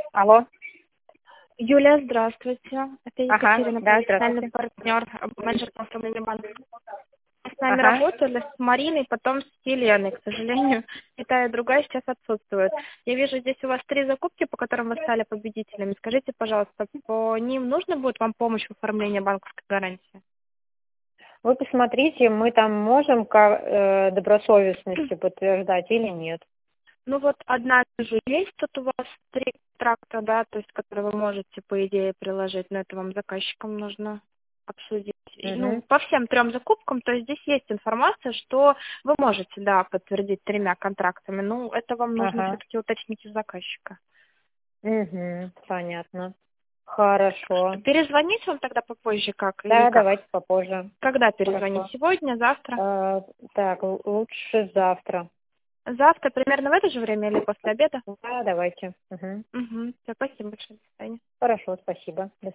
Алло. Юлия, здравствуйте. Это Ага, Екатерина, да, профессиональный здравствуйте. партнер, менеджер по управлению банка. С нами Ага. работали с Мариной, потом с Еленой, к сожалению. И та, и другая сейчас отсутствует. Я вижу, здесь у вас 3 закупки, по которым вы стали победителями. Скажите, пожалуйста, по ним нужно будет вам помощь в оформлении банковской гарантии? Вы посмотрите, мы там можем добросовестностью подтверждать или нет. Ну вот одна же есть, тут у вас 3 контракта, да, то есть, которые вы можете, по идее, приложить, но это вам заказчикам нужно обсудить. И, ну, Угу. по всем 3 закупкам, то есть здесь есть информация, что вы можете, да, подтвердить 3 контрактами, но это вам нужно Ага. все-таки уточнить у заказчика. Угу. Понятно. Хорошо. Перезвонить вам тогда попозже как или Да, как? давайте попозже. Когда перезвонить? Хорошо. Сегодня, завтра? Так, лучше завтра. Завтра примерно в это же время или после обеда? Да, давайте. Угу. Угу. Все, спасибо большое. До свидания. Хорошо, спасибо. До